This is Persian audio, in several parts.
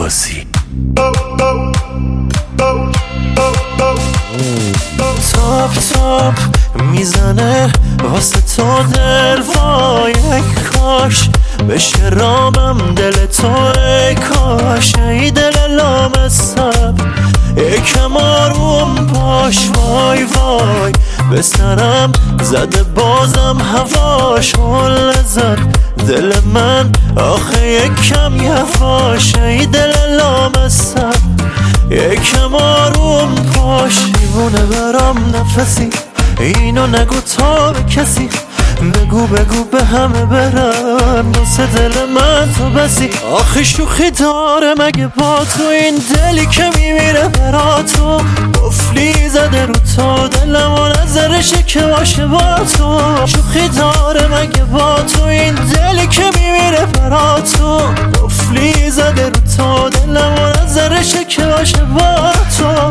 عباسی. تاپ تاپ میزنه واسه تو دل، وای کاش بشه رامم دل تو، ای کاش ای دل لامصب یکم آروم باش، وای وای به سرم زده بازم هواش، حل زد دل من آخه یکم یواش، ای دل لامصب یکم آروم باش. دیوونه برام نفسی، اینو نگو تا به کسی، بگو بگو به همه برن واسه دل من تو بسی. آخه شوخی داره مگه با تو این دلی که میمیره برا تو، قفلی زده رو تو دلم و نظرشه که باشه با تو. شوخی داره مگه با تو این دلی که میمیره برا تو، قفلی زده رو تو دلم و نظرشه که باشه با تو.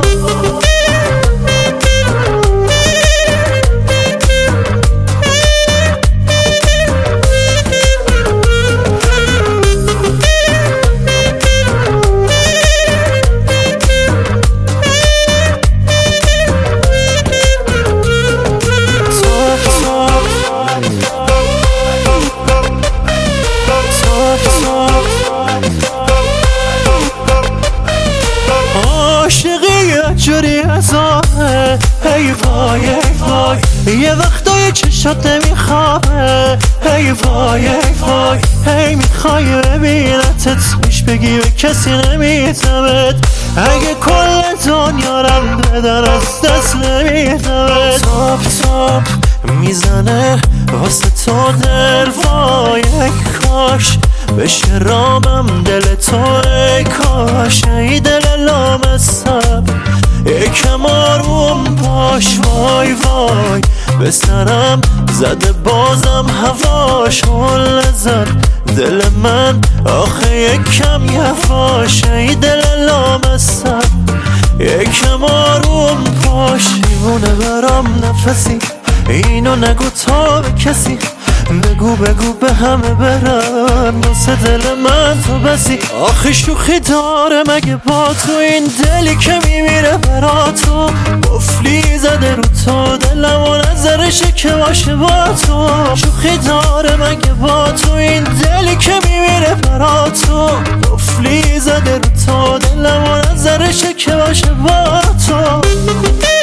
جوری از آهه ای وای ای وای، یه وقتای چشات نمیخوابه ای وای ای وای، هی میخوای ببینتت پیش بگی به کسی نمیتمت، اگه کل دنیا رم بدن از دست نمیتمت. تاپ تاپ میزنه واسه تو دل، وای ای کاش بشه رامم دل تو، ای کاش ای دل لامصب یکم آروم باش، وای وای به سرم زده بازم هواش، حل زد دل من آخه یکم یواش، ای دل لامصب یکم آروم باش. دیوونه برام نفسی، اینو نگو تا به کسی، بگو بگو به همه برن واسه دل من تو بسی. آخه شوخی داره مگه با تو این دلی که میمیره برا تو، قفلی زده رو تو دلم و نظرشه که باشه با تو. شوخی داره مگه با تو این دلی که میمیره برا تو، قفلی زده رو تو دلم و نظرشه که باشه با تو.